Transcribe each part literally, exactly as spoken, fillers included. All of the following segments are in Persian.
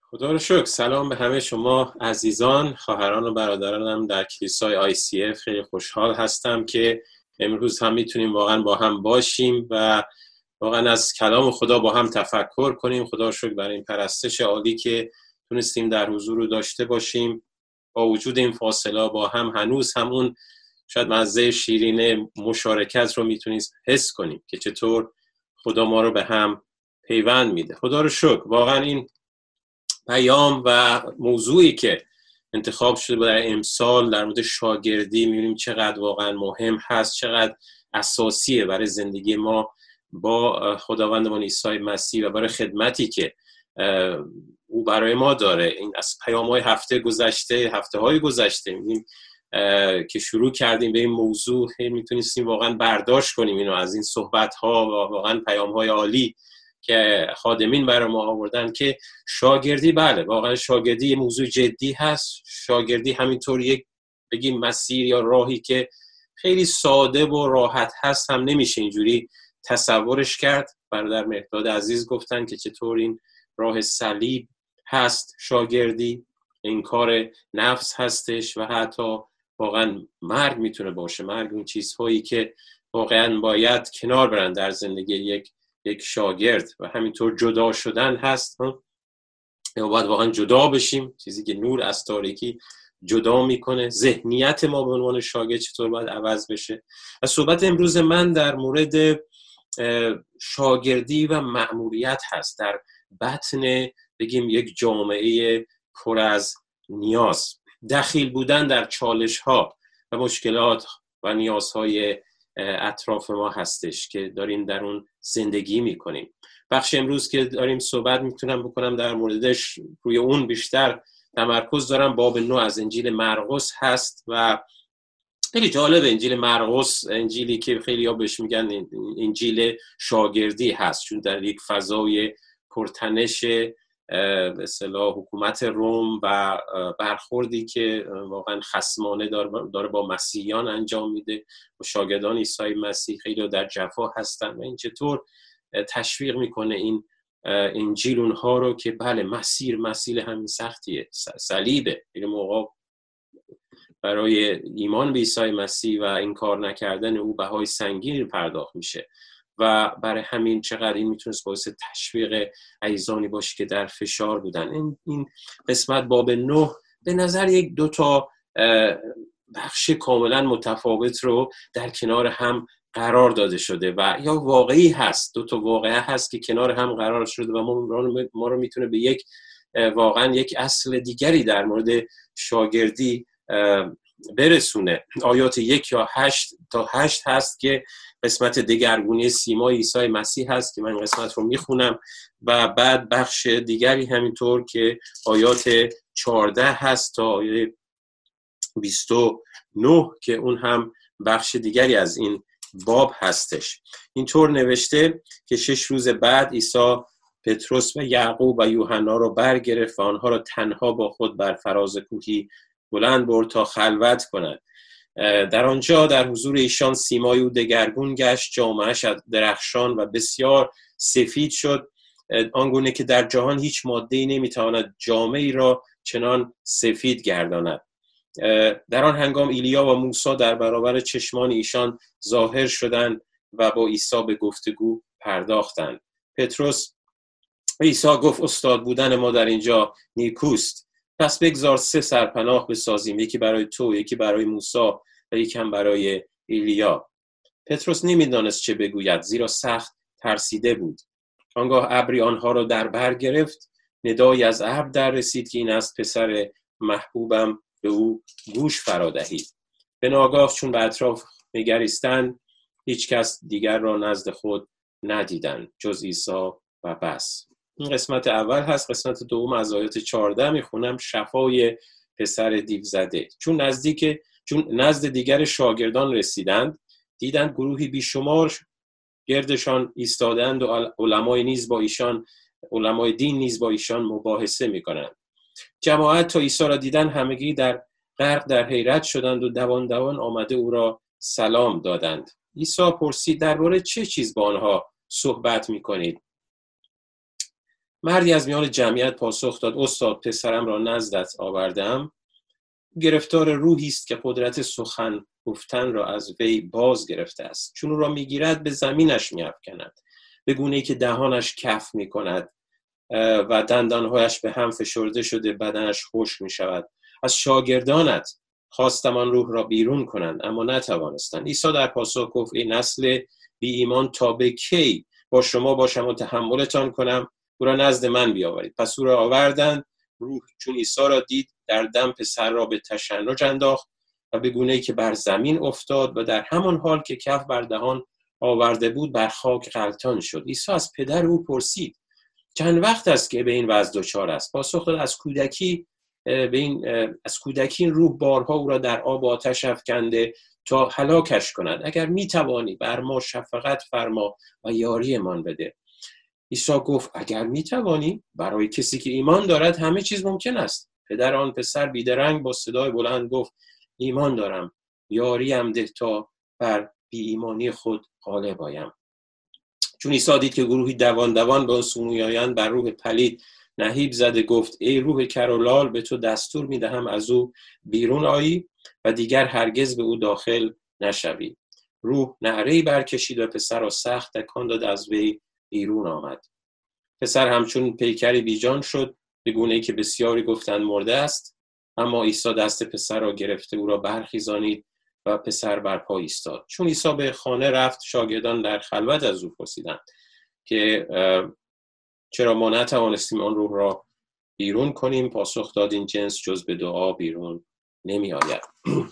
خدا رو شکر. سلام به همه شما عزیزان، خواهران و برادرانم در کلیسای آی سی اف. خیلی خوشحال هستم که امروز هم میتونیم واقعا با هم باشیم و واقعا از کلام خدا با هم تفکر کنیم. خدا رو شکر برای این پرستش عالی که تونستیم در حضور رو داشته باشیم. با وجود این فاصله با هم هنوز همون شاید مزه شیرین مشارکت رو میتونیم حس کنیم که چطور خدا ما رو به هم پیوند میده. خدا رو شکر. واقعا این پیام و موضوعی که انتخاب شده برای امسال در مورد شاگردی می‌بینیم چقدر واقعا مهم هست، چقدر اساسیه برای زندگی ما با خداوندمان عیسی مسیح و برای خدمتی که او برای ما داره. این از پیام‌های هفته گذشته هفته‌های گذشته می‌بینیم که شروع کردیم به این موضوع، میتونستیم واقعا برداشت کنیم اینو از این صحبت‌ها و واقعا پیام‌های عالی که خادمین برای ما آوردن که شاگردی، بله واقعا شاگردی یه موضوع جدی هست. شاگردی همینطور یک بگیم مسیر یا راهی که خیلی ساده و راحت هست هم نمیشه اینجوری تصورش کرد. برادر مهداد عزیز گفتن که چطور این راه صلیب هست شاگردی، انکار نفس هستش و حتی واقعا مرگ میتونه باشه. مرگ اون چیزهایی که واقعا باید کنار برن در زندگی یک یک شاگرد و همینطور جدا شدن هست. یا باید واقعا جدا بشیم، چیزی که نور از تاریکی جدا میکنه. ذهنیت ما به عنوان شاگرد چطور باید عوض بشه. و صحبت امروز من در مورد شاگردی و مأموریت هست در بطن بگیم یک جامعه پر از نیاز، دخیل بودن در چالش ها و مشکلات و نیازهای اطراف ما هستش که داریم در اون زندگی میکنیم. بخش امروز که داریم صحبت میتونم بکنم در موردش، روی اون بیشتر تمرکز دارم. باب نو از انجیل مرقس هست و خیلی جالب. انجیل مرقس انجیلی که خیلی ها بهش میگن انجیل شاگردی هست، چون در یک فضای پرتنش به اصطلاح حکومت روم و برخوردی که واقعا خصمانه داره با مسیحیان انجام میده و شاگردان عیسی مسیح خیلی در جفا هستن و این چطور تشویق میکنه این انجیل اونها رو که بله مسیر مسیر همین سختیه، صلیبه. این موقع برای ایمان به عیسی مسیح و انکار نکردن او بهای سنگینی پرداخت میشه و برای همین چقدر این میتونست باعث تشویق عزیزانی باشه که در فشار بودن. این این قسمت باب نه به نظر یک دو تا بخش کاملا متفاوت رو در کنار هم قرار داده شده و یا واقعی هست، دو تا واقعه هست که کنار هم قرار شده و ما ما رو میتونه به یک واقعا یک اصل دیگری در مورد شاگردی برسونه. آیات یک یا هشت تا هشت هست که قسمت دگرگونی سیمای عیسی مسیح هست که من قسمت رو میخونم و بعد بخش دیگری همینطور که آیات چهارده هست تا آیات بیست و نه که اون هم بخش دیگری از این باب هستش. اینطور نوشته که شش روز بعد عیسی پتروس و یعقوب و یوحنا رو برگرفت و آنها را تنها با خود بر فراز کوهی بلند برد تا خلوت کند. در آنجا در حضور ایشان سیمای او دگرگون گشت، جامه‌اش درخشان و بسیار سفید شد، آنگونه که در جهان هیچ ماده‌ای نمیتواند جامه‌ای را چنان سفید گرداند. در آن هنگام ایلیا و موسی در برابر چشمان ایشان ظاهر شدند و با عیسی به گفتگو پرداختند. پتروس عیسی گفت استاد بودن ما در اینجا نیکوست، پس بگذار سه سرپناه بسازیم، یکی برای تو، یکی برای موسی و یکی هم برای ایلیا. پتروس نمیدانست چه بگوید زیرا سخت ترسیده بود. آنگاه ابری آنها را در بر گرفت، ندایی از ابر در رسید که این است پسر محبوبم، به او گوش فرا دهید. به ناگاه چون به اطراف نگریستند هیچ کس دیگر را نزد خود ندیدند جز عیسی و بس. این قسمت اول هست. قسمت دوم از آیات چهارده میخونم. شفای پسر دیو زده. چون نزدیک چون نزد دیگر شاگردان رسیدند دیدند گروهی بیشمار گردشان ایستادند و علمای نیز با ایشان علمای دین نیز با ایشان مباحثه میکنند. جماعت تا عیسی را دیدن همگی در غرق در حیرت شدند و دوان دوان آمده او را سلام دادند. عیسی پرسید درباره چه چیز با آنها صحبت میکنید؟ مردی از میان جمعیت پاسخ داد: استاد، پسرم را نزدت آوردم، گرفتار روحی است که قدرت سخن گفتن را از وی باز گرفته است. چون او را میگیرد به زمینش میافکند، به گونه‌ای که دهانش کف میکند و دندانهایش به هم فشرده شده بدنش خشک میشود. از شاگردانت خواستم آن روح را بیرون کنند، اما نتوانستند. عیسی در پاسخ گفت: ای نسل بی ایمان، تا به کی با شما باشم و تحملتان کنم؟ او را نزد من بیاورید. پس او را آوردند. روح چون عیسی را دید، در دم پسر را به تشنج انداخت و به گونه‌ای که بر زمین افتاد و در همان حال که کف بر دهان آورده بود بر خاک غلتان شد. عیسی از پدر او پرسید: چند وقت است که به این وضع دچار است؟ پاسخ داد: از کودکی به این از کودکی این روح بارها او را در آب و آتش افکنده تا هلاکش کند. اگر میتوانی بر ما شفقت فرما و یاری من بده. عیسی گفت: اگر میتوانی، برای کسی که ایمان دارد همه چیز ممکن است. پدر آن پسر بیدرنگ با صدای بلند گفت: ایمان دارم، یاریم ده تا بر بی ایمانی خود غالب آیم. چون عیسی دید که گروهی دوان دوان به آن سو میآیند، بر روح پلید نهیب زده گفت: ای روح کر و لال، به تو دستور میدهم از او بیرون آیی و دیگر هرگز به او داخل نشوی. روح نعره‌ای برکشید و پسر را سخت تکان داد، از وی بیرون آمد. پسر همچون پیکری بیجان شد، به گونه‌ای که بسیاری گفتند مرده است. اما عیسی دست پسر را گرفته او را برخیزانید و پسر بر پا ایستاد. چون عیسی به خانه رفت، شاگردان در خلوت از او پرسیدند که چرا ما نتوانستیم آن روح را بیرون کنیم؟ پاسخ داد: این جنس جز به دعا بیرون نمی آید.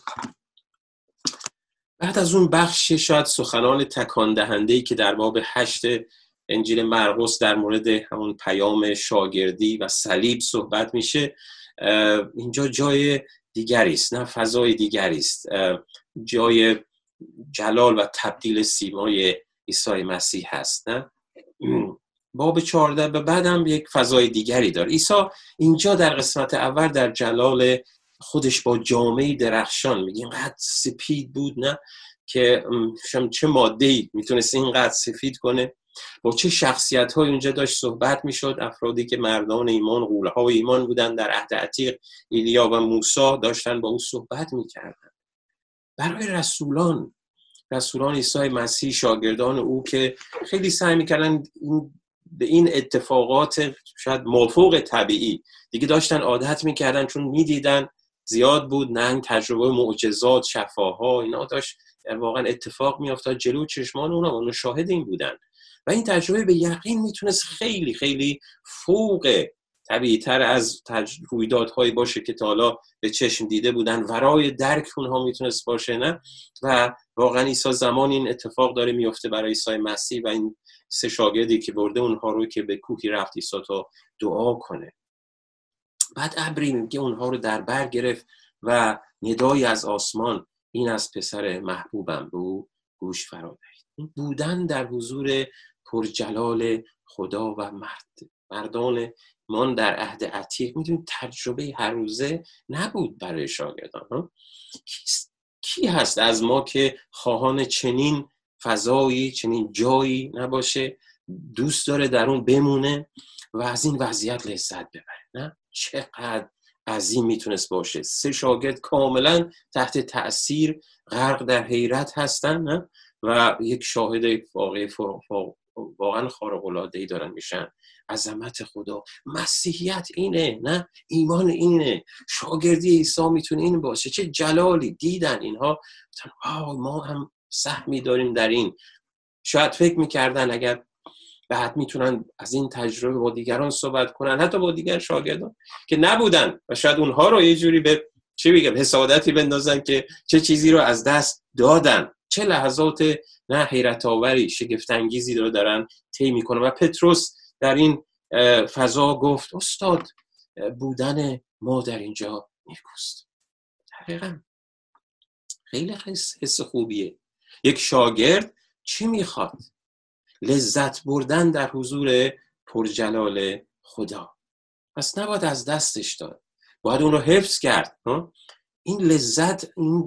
بعد از اون بخش شاید سخنان تکان دهنده‌ای که در باب هشت انجیل مرقس در مورد همون پیام شاگردی و صلیب صحبت میشه، اینجا جای دیگری است، نه فضای دیگری است، جای جلال و تبدیل سیمای عیسی مسیح هست. نه باب چهارده به بعدم یک فضای دیگری داره. عیسی اینجا در قسمت اول در جلال خودش با جامه‌ای درخشان، میگه اینقدر سپید بود، نه که چه ماده‌ای میتونست اینقدر سفید کنه. با چه شخصیت‌های اونجا داشت صحبت میشد، افرادی که مردان ایمان، غول‌های ایمان بودن در عهد عتیق، ایلیا و موسی داشتن با او صحبت میکردن. برای رسولان رسولان عیسی مسیح، شاگردان او که خیلی سعی میکردن به این اتفاقات شاید مافوق طبیعی دیگه داشتن عادت میکردن، چون میدیدن زیاد بود، نه تجربه معجزات، شفاها، اینا داشت واقعا اتفاق میافتاد جلو چشمان اونا، اونا شاهد این بودن و این تجربه به یقین میتونست خیلی خیلی فوق طبیعی تر از تج... رویدادهایی باشه که تا حالا به چشم دیده بودن، ورای درک اونها میتونست باشه، نه؟ و واقعا عیسی زمان این اتفاق داره میفته برای عیسی مسیح و این سه شاگردی که برده اونها رو که به کوهی رفت عیسی تا دعا کنه. بعد ابری میگه اونها رو در بر گرفت و ندایی از آسمان: این از پسر محبوبم، به او گوش فرا دهید. بودن در حضور پرجلال خدا و مرد مردان ایمان در عهد عتیق، میدونید تجربه هر روزه نبود برای شاگردان. ها؟ کی هست از ما که خواهان چنین فضایی، چنین جایی نباشه، دوست داره در اون بمونه و از این وضعیت لذت ببره؟ نه؟ چقدر عظیم میتونست باشه. سه شاگرد کاملا تحت تأثیر، غرق در حیرت هستن، نه؟ و یک شاهد واقعی واقعا خارق‌العاده‌ای دارن میشن. عظمت خدا، مسیحیت اینه، نه؟ ایمان اینه، شاگردی عیسی میتونه این باشه. چه جلالی دیدن اینها، ما هم سهمی داریم در این. شاید فکر میکردن اگر بعد میتونن از این تجربه با دیگران صحبت کنن، حتی با دیگر شاگردان که نبودن، و شاید اونها رو یه جوری به چی بگم حسادتی بندازن که چه چیزی رو از دست دادن. چه لحظات نه حیرت آوری، شگفت انگیزی رو دارن طی میکنن. و پتروس در این فضا گفت: استاد، بودن ما در اینجا نیکوست. دقیقاً خیلی حس خوبیه. یک شاگرد چی میخواد؟ لذت بردن در حضور پرجلال خدا. پس نباید از دستش داد، باید اون رو حفظ کرد. این لذت، این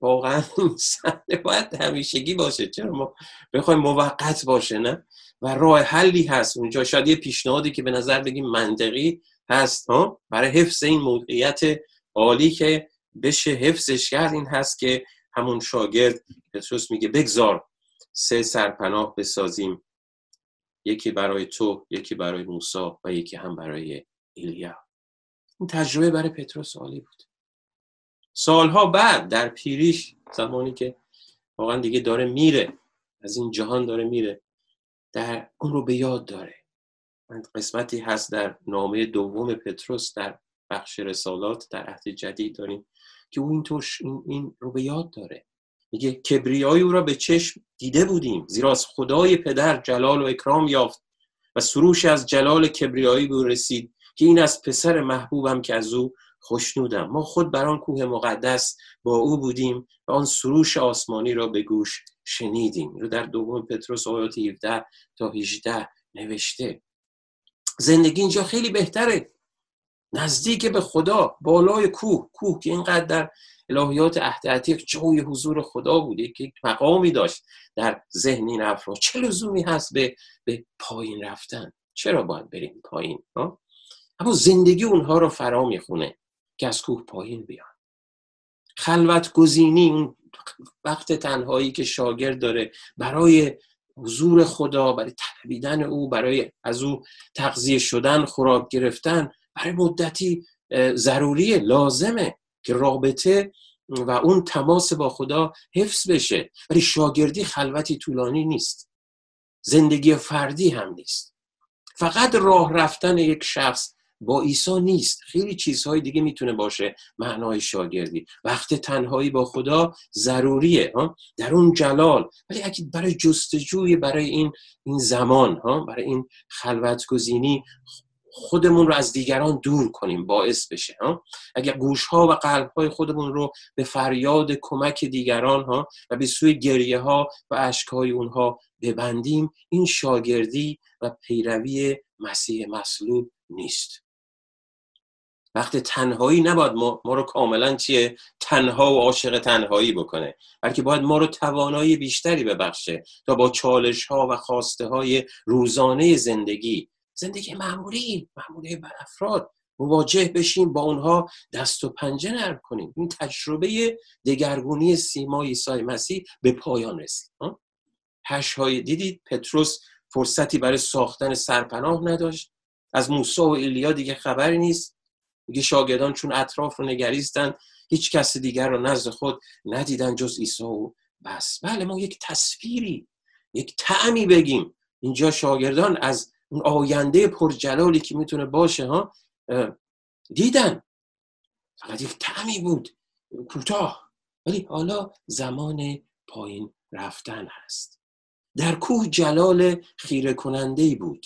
واقعا این صحنه باید همیشگی باشه، چرا ما بخوایم موقت باشه؟ نه، و راه حلی هست اونجا. شاید یه پیشنهادی که به نظر بگیم منطقی هست ها برای حفظ این موقعیت عالی که بشه حفظش کرد، این هست که همون شاگرد پتروس میگه بگذار سه سرپناه بسازیم، یکی برای تو، یکی برای موسی و یکی هم برای ایلیا. این تجربه برای پتروس عالی بود. سالها بعد در پیریش، زمانی که واقعا دیگه داره میره از این جهان، داره میره، در اون رو به یاد داره. قسمتی هست در نامه دوم پتروس در بخش رسالات در عهد جدید داریم که اون اینطور این, این رو به یاد داره. میگه کبریای او را به چشم دیده بودیم، زیرا از خدای پدر جلال و اکرام یافت و سروش از جلال کبریایی به او رسید که این از پسر محبوبم که از او خوشنودم. ما خود بر آن کوه مقدس با او بودیم و آن سروش آسمانی را به گوش شنیدیم. رو در دوم پتروس آیات هفده تا هجده نوشته. زندگی اینجا خیلی بهتره، نزدیک به خدا، بالای کوه. کوه که اینقدر در الهیات عهد عتیق جای حضور خدا بوده، که یک مقامی داشت در ذهن این افراد. چه لزومی هست به, به پایین رفتن؟ چرا باید بریم پایین؟ ها؟ اما زندگی اونها رو فرا میخونه که از کوه پایین بیان. خلوت گزینی، اون وقت تنهایی که شاگرد داره برای حضور خدا، برای طلبیدن او، برای از او تغذیه شدن، خوراک گرفتن، برای مدتی ضروریه، لازمه که رابطه و اون تماس با خدا حفظ بشه. ولی شاگردی خلوتی طولانی نیست، زندگی فردی هم نیست. فقط راه رفتن یک شخص با عیسی نیست، خیلی چیزهای دیگه میتونه باشه معنای شاگردی. وقت تنهایی با خدا ضروریه ها در اون جلال، ولی اگه برای جستجوی برای این این زمان ها برای این خلوت گزینی خودمون رو از دیگران دور کنیم باعث بشه ها اگر گوش‌ها و قلب‌های خودمون رو به فریاد کمک دیگران ها و به سوی گریه ها و اشک‌های اونها ببندیم، این شاگردی و پیروی مسیح مصلوب نیست. وقت تنهایی نباید ما, ما رو کاملا چیه تنها و عاشق تنهایی بکنه، بلکه باید ما رو توانایی بیشتری ببخشه تا با چالش ها و خواسته های روزانه زندگی زندگی معمولی معمولی بر افراد مواجه بشیم، با اونها دست و پنجه نرم کنیم. این تجربه دگرگونی سیمای عیسی مسیح به پایان رسید. هش های دیدید پتروس فرصتی برای ساختن سرپناه نداشت، از موسی و ایلیا دیگه خبری نیست. میگه شاگردان چون اطراف رو نگریستن هیچ کس دیگر رو نزد خود ندیدن جز عیسی و بس. بله، ما یک تصویری، یک طعمی بگیم اینجا شاگردان از اون آینده پرجلالی که میتونه باشه ها دیدن، فقط یک طعمی بود کوتاه، ولی حالا زمان پایین رفتن هست. در کوه جلال خیره کننده‌ای بود،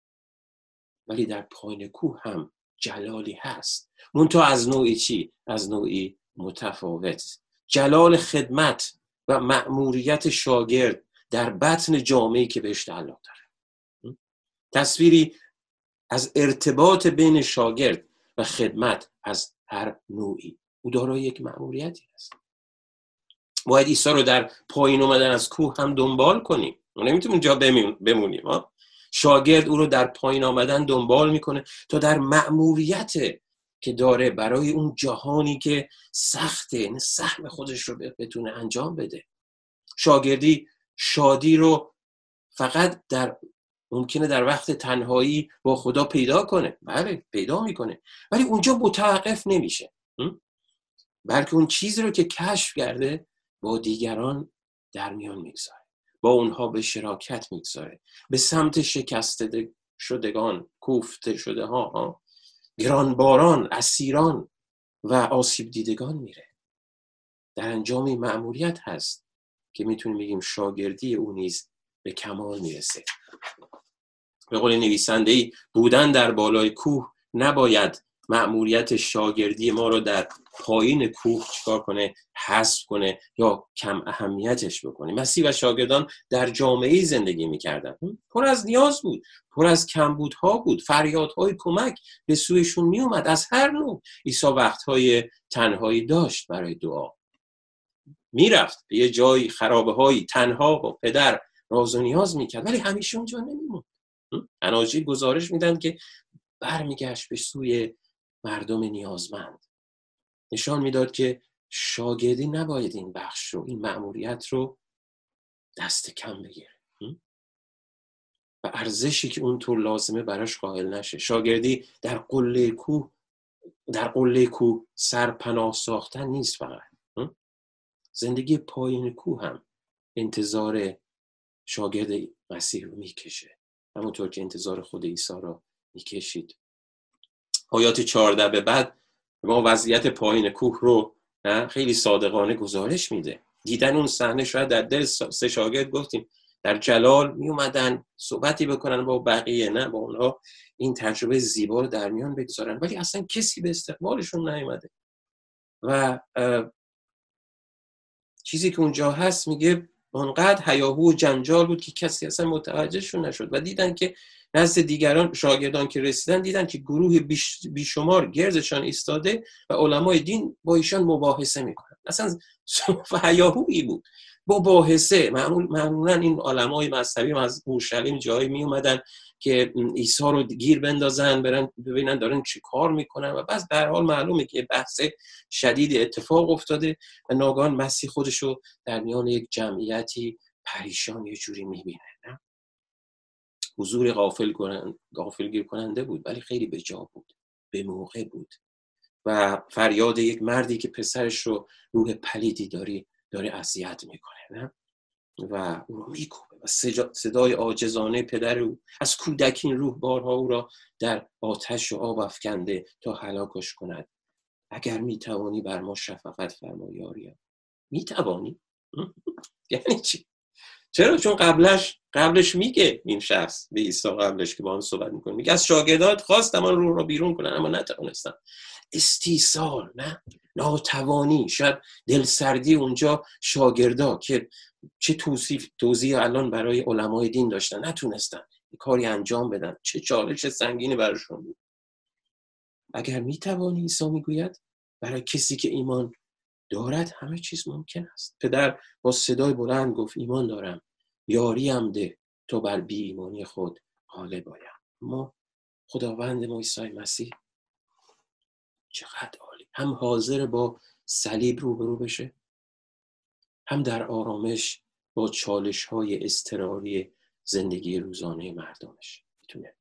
ولی در پایین کوه هم جلالی هست، منتها از نوعی چی؟ از نوعی متفاوت. جلال خدمت و مأموریت شاگرد در بطن جامعه‌ای که بهش تعلق داره. تصویری از ارتباط بین شاگرد و خدمت از هر نوعی. او دارای یک مأموریتی است. باید عیسی رو در پایین اومدن از کوه هم دنبال کنیم، نمیتونیم اونجا بمونیم ها. شاگرد او رو در پایین آمدن دنبال میکنه تا در مأموریت که داره برای اون جهانی که سخته، این سهم خودش رو بتونه انجام بده. شاگردی شادی رو فقط در ممکنه در وقت تنهایی با خدا پیدا کنه، بله پیدا میکنه، ولی اونجا متوقف نمیشه، بلکه اون چیزی رو که کشف کرده با دیگران در میان میگذاره، با اونها به شراکت میگذاره، به سمت شکسته شدگان، کوفته شده ها، گرانباران، اسیران و آسیب دیدگان میره. در انجام این مأموریت هست که میتونیم بگیم شاگردی او نیز به کمال میرسه. به قول نویسنده‌ای بودن در بالای کوه نباید مأموریت شاگردی ما رو در پایین کوه چیکار کنه؟ حذف کنه یا کم اهمیتش بکنه. مسیح و شاگردان در جامعه‌ای زندگی می‌کردن، پر از نیاز بود، پر از کمبودها بود، فریادهای کمک به سویشون میومد از هر نوع. عیسی وقتهای تنهایی داشت برای دعا. میرفت به یه جایی خرابه هایی تنها با پدر راز و نیاز میکرد، ولی همیشه اونجا نمیموند. اناجیل گزارش میدن که برمیگشت به سوی مردم نیازمند. نشان میداد که شاگردی نباید این بخش رو، این مأموریت رو دست کم بگیره و ارزشی که اونطور لازمه براش قائل نشه. شاگردی در قله کوه در قله کوه سرپناه ساختن نیست، فقط زندگی پایین کوه هم انتظار شاگرد مسیح رو میکشه، همونطور که انتظار خود عیسی رو میکشید. آیات چهارده به بعد ما وضعیت پایین کوه رو خیلی صادقانه گزارش میده. دیدن اون صحنه شاید در دل سه شاگرد گفتیم در جلال می اومدن صحبتی بکنن با بقیه، نه با اونها این تجربه زیبا رو در میان بگذارن، ولی اصلا کسی به استقبالشون نیومده. و چیزی که اونجا هست میگه اونقدر هیاهو و جنجال بود که کسی اصلا متوجهشون نشد و دیدن که نزد دیگران شاگردان که رسیدن دیدن که گروه بیشمار گردشان ایستاده و علمای دین با ایشان مباحثه میکنن. اصلا هیاهویی بود، مباحثه. معمول معمولا این علمای مذهبی از اورشلیم جایی می اومدن که عیسی رو گیر بندازن، برن ببینن دارن چی کار میکنن و بس به هر حال معلومه که بحث شدید اتفاق افتاده و ناگهان مسیح خودشو در میان یک جمعیتی پریشان یه جوری میبینه. نه حضور غافل غافلگیر کننده بود، ولی خیلی به جا بود، به موقع بود و فریاد یک مردی که پسرش رو روح پلیدی داری داره اذیت میکنه، نه و او رو میکوبه و صدای عاجزانه پدر او از کودکی این روح بارها او را در آتش و آب افکنده تا هلاکش کند. اگر میتوانی بر ما شفقت فرما یاریم. میتوانی؟ یعنی چی؟ چرا؟ چون قبلش قبلش میگه این شخص به عیسی، قبلش که با هم صحبت میکنه، میگه از شاگردات خواستم آن روح را بیرون کنن اما نتوانستم. استیصال، نه ناتوانی، شاید دلسردی اونجا شاگردا که چه توصیف توضیح الان برای علمای دین داشتن، نتونستن کاری انجام بدن، چه چالش سنگینی براشون بود. اگر میتوانی، عیسی میگوید برای کسی که ایمان دارد همه چیز ممکن است. پدر با صدای بلند گفت ایمان دارم، یاریم ده تو بر بی ایمانی خود غالب آیم. ما خداوند ما عیسی مسیح چقدر عالی، هم حاضر با صلیب روبرو بشه، هم در آرامش با چالش های اضطراری زندگی روزانه مردمش میتونه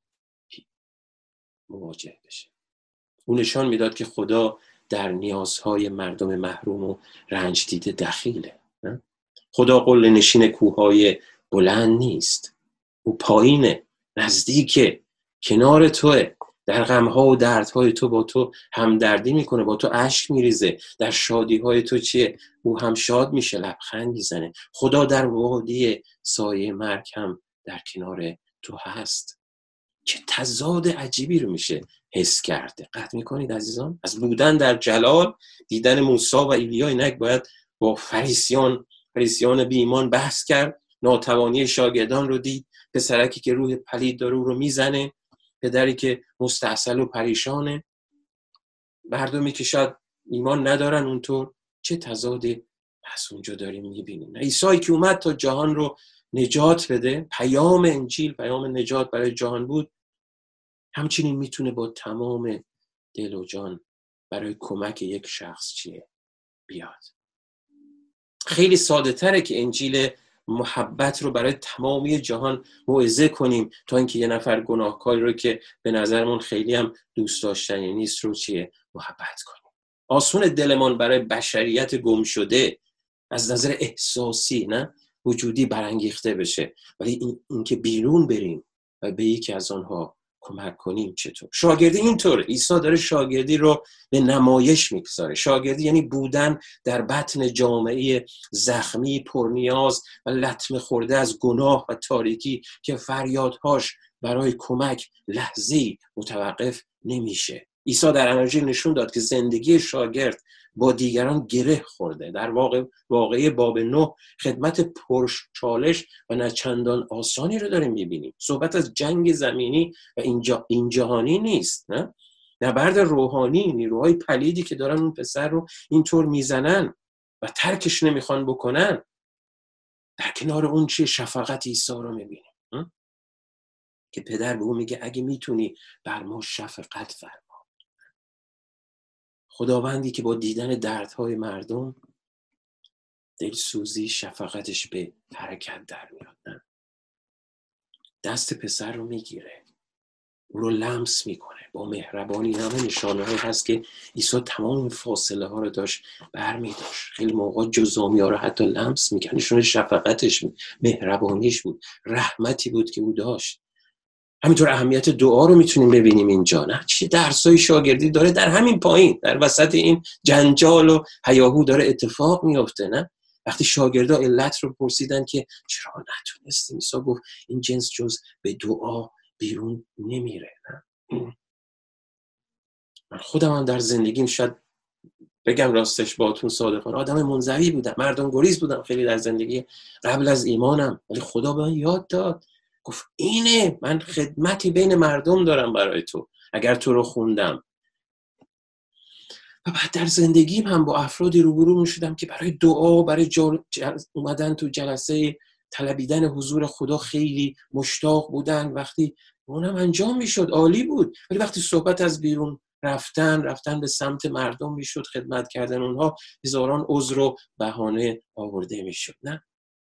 مواجه بشه. اون نشان میداد که خدا در نیازهای مردم محروم و رنج دیده دخیله. خدا قله نشین کوههای بلند نیست، او پایینه، نزدیکه، کنار توه، در غمها و دردهای تو با تو همدردی میکنه، با تو اشک میریزه، در شادیهای تو چیه؟ او هم شاد میشه، لبخند میزنه. خدا در وادی سایه مرگ هم در کنار تو هست. چه تضاد عجیبی رو میشه حس کرد. دقت میکنید عزیزان؟ از بودن در جلال، دیدن موسی و ایلیا، اینک باید با فریسیان فریسیان بی ایمان بحث کرد، ناتوانی شاگردان رو دید، پسرکی که روح پلید داره او رو میزنه، پدری که مستعسل و پریشانه، مردمی که شاید ایمان ندارن اونطور. چه تضادی پس اونجا داریم میبینیم. عیسی که اومد تا جهان رو نجات بده، پیام انجیل پیام نجات برای جهان بود، همچنین میتونه با تمام دل و جان برای کمک یک شخص چیه بیاد. خیلی ساده تره که انجیل محبت رو برای تمامی جهان موعظه کنیم تا اینکه یه نفر گناهکاری رو که به نظرمون خیلی هم دوست داشتنی نیست رو چیه محبت کنیم. آسون دلمان برای بشریت گم شده از نظر احساسی، نه وجودی، برانگیخته بشه، ولی این, این که بیرون بریم و به یکی از آنها کمک کنیم چطور؟ شاگردی اینطور. عیسی داره شاگردی رو به نمایش میگذاره. شاگردی یعنی بودن در بطن جامعه زخمی، پرنیاز و لطمه خورده از گناه و تاریکی که فریادهاش برای کمک لحظه‌ای متوقف نمیشه. عیسی در اناجیل نشون داد که زندگی شاگرد با دیگران گره خورده. در واقع واقعه باب نه خدمت پرچالش و نه چندان آسانی رو داریم میبینیم. صحبت از جنگ زمینی و اینجا این جهانی نیست، نه نبرد روحانی، نیروهای پلیدی که دارن اون پسر رو اینطور میزنن. و ترکش نمیخوان بکنن، در کنار اون چه شفقت عیسی رو میبینیم که پدر به اون میگه اگه میتونی بر ما شفقت فرما. خداوندی که با دیدن دردهای مردم دلسوزی شفقتش به حرکت در میاد، نه، دست پسر رو میگیره، او رو لمس میکنه با مهربانی. همه نشانه هایی هست که عیسی تمام این فاصله ها رو داشت برمیداشت. خیلی موقع جزامی ها رو حتی لمس میکنه، نشانه شفقتش بود، مهربانیش بود، رحمتی بود که او داشت. همینطور اهمیت دعا رو میتونیم ببینیم اینجا، نه چه درسای شاگردی داره در همین پایین، در وسط این جنجال و هیاهو داره اتفاق میفته. نه وقتی شاگردا علت رو پرسیدن که چرا نتونستیم، عیسی گفت این جنس جز به دعا بیرون نمیره. نه من خودم هم در زندگیم شاید بگم راستش باهاتون صادقانه آدم منزوی بودم، مردم گریز بودم خیلی در زندگی قبل از ایمانم، ولی خدا به من یاد داد، گفت اینه من خدمتی بین مردم دارم برای تو اگر تو رو خوندم. و بعد در زندگیم هم با افرادی روبرو میشدم که برای دعا، برای جل... جل... اومدن تو جلسه طلبیدن حضور خدا خیلی مشتاق بودن، وقتی اونم انجام میشد عالی بود، ولی وقتی صحبت از بیرون رفتن رفتن به سمت مردم میشد، خدمت کردن اونها هزاران عذر و بهانه آورده میشد. نه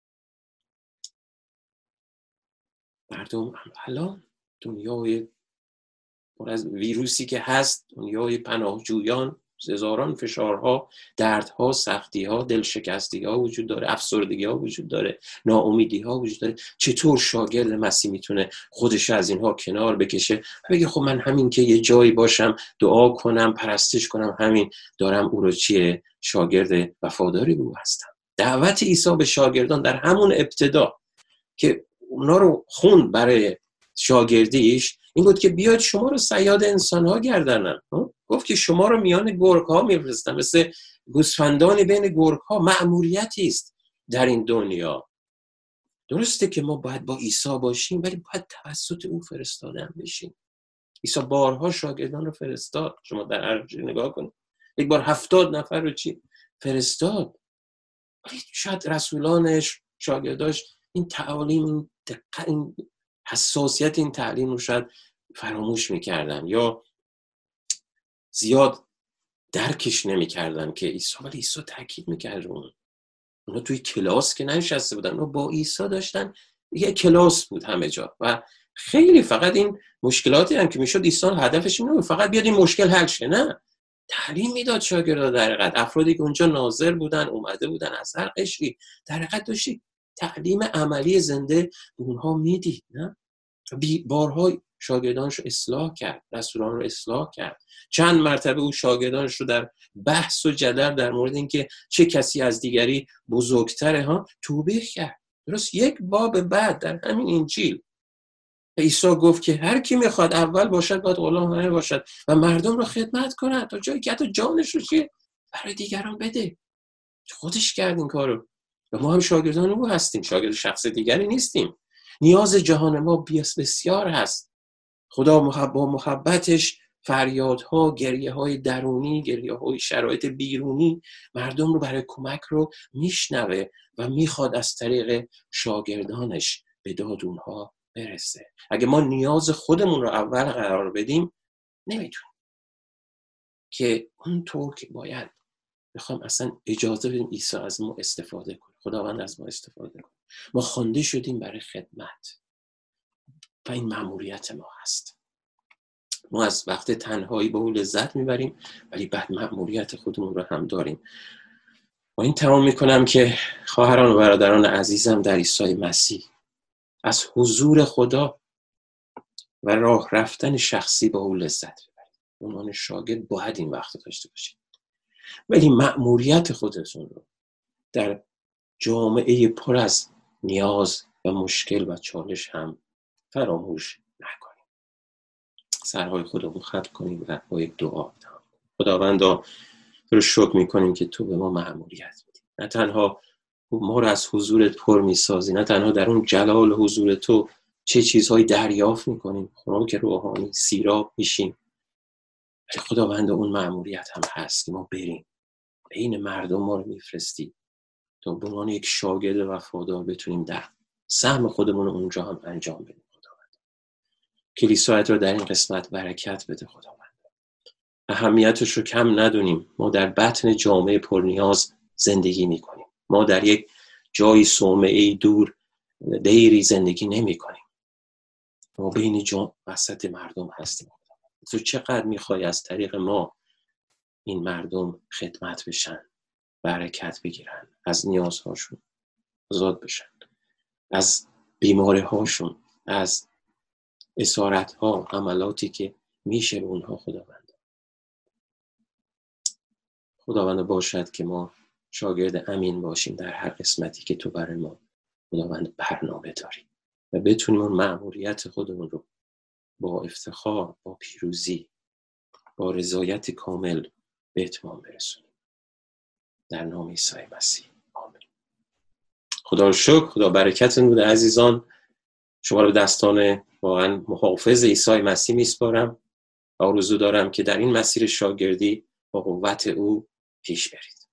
مردم الان دنیای پر از ویروسی که هست، دنیای پناهجویان، هزاران فشارها، دردها، سختیها، دلشکستیها وجود داره، افسردگیها وجود داره، ناامیدیها وجود داره. چطور شاگرد مسیح میتونه خودش از اینها کنار بکشه و بگه خب من همین که یه جایی باشم دعا کنم پرستش کنم، همین دارم او رو چیه شاگرد وفاداری او هستم. دعوت عیسی به شاگردان در همون ابتدا که اونا رو خوند برای شاگردیش این بود که بیاید شما رو صیاد انسان‌ها گردانم. گفت که شما رو میان گرگ‌ها میفرستم، مثل گوسفندانی بین گرگ‌ها. مأموریتی است در این دنیا. درسته که ما باید با عیسی باشیم، ولی باید توسط او فرستاده بشیم. عیسی بارها شاگردان رو فرستاد، شما در هر جای نگاه کنید، یک بار هفتاد نفر رو چی فرستاد، ولی شاید رسولانش، شاگرداش این تعالیم، این دقت، این حساسیت این تعلیم رو شاید فراموش میکردن یا زیاد درکش نمیکردن که عیسی، ولی عیسی تاکید میکرد اون. اونا توی کلاس که ننشسته بودن، اونا با عیسی داشتن، یه کلاس بود همه جا و خیلی فقط این مشکلاتی هم که میشد عیسی هدفش این نبود فقط بیاد این مشکل حل شه، نه، تعلیم میداد شاگردا. در حقیقت افرادی که اونجا ناظر بودن، اومده بودن از هر قشری، در حقیقت داشتی تعلیم عملی زنده به اونها میدید. نه بارها شاگردانش رو اصلاح کرد، رسولان رو اصلاح کرد. چند مرتبه او شاگردانش رو در بحث و جدل در مورد اینکه چه کسی از دیگری بزرگتره ها توبیخ کرد. درست یک باب بعد در همین انجیل عیسی گفت که هر کی میخواد اول باشد باید غلام همه باشد و مردم رو خدمت کنه تا جایی که حتی جانش رو چیه برای دیگران بده. خودش کرد این کارو و ما هم شاگردان او هستیم، شاگرد شخص دیگری نیستیم. نیاز جهان ما بیاس بسیار هست. خدا با محبتش فریادها، گریه های درونی، گریه های شرایط بیرونی مردم رو برای کمک رو میشنوه و میخواد از طریق شاگردانش به داد اونها برسه. اگه ما نیاز خودمون رو اول قرار بدیم نمیتونیم که اونطور که باید بخوام اصلا اجازه بدیم عیسی از ما استفاده کنه، خداوند از ما استفاده کنه. ما خوانده شدیم برای خدمت و این مأموریت ما هست. ما از وقت تنهایی با او لذت میبریم ولی بعد مأموریت خودمون رو هم داریم. با این تمام میکنم که خواهران و برادران عزیزم در عیسی مسیح از حضور خدا و راه رفتن شخصی با او لذت ببرید. عنوان شاگرد باید این وقت داشته باشید، ولی مأموریت خودتون رو در جامعه پر از نیاز و مشکل و چالش هم فراموش نکنیم. سرهای خودمون خط کنیم و با یک دعا تمام. خداوندا تو رو شکر میکنیم که تو به ما مأموریت میدی، نه تنها ما رو از حضورت پر میسازی، نه تنها در اون جلال حضور تو چه چیزهایی دریافت میکنیم، خوراک روحانی سیراب میشیم، ولی خداوند اون مأموریت هم هست که ما بریم بین مردم ما رو میفرستی تا به عنوان یک شاگرد وفادار بتونیم در سهم خودمون اونجا هم انجام بدیم. خداوند کلیسایت رو در این قسمت برکت بده. خداوند اهمیتش رو کم ندونیم. ما در بطن جامعه پرنیاز زندگی میکنیم. ما در یک جایی صومعه‌ای دور دیری زندگی نمی کنیم. ما بین جامعه وسط مردم هستیم. تو چقدر میخوای از طریق ما این مردم خدمت بشن، برکت بگیرن، از نیازهاشون آزاد بشن، از بیماری هاشون، از اسارت ها، عملاتی که میشه به اونها. خداوند خداوند باشد که ما شاگرد امین باشیم در هر قسمتی که تو برای ما خداوند برنامه داری و بتونیم اون مأموریت خودمون رو با افتخار، با پیروزی، با رضایت کامل به اتمام برسونیم. در نام عیسی مسیح آمین. خدا رو شکر. خدا برکتتون بده عزیزان. شما رو دستان واقعا محافظ عیسی مسیح میسپارم و آرزو دارم که در این مسیر شاگردی با قوت او پیش برید.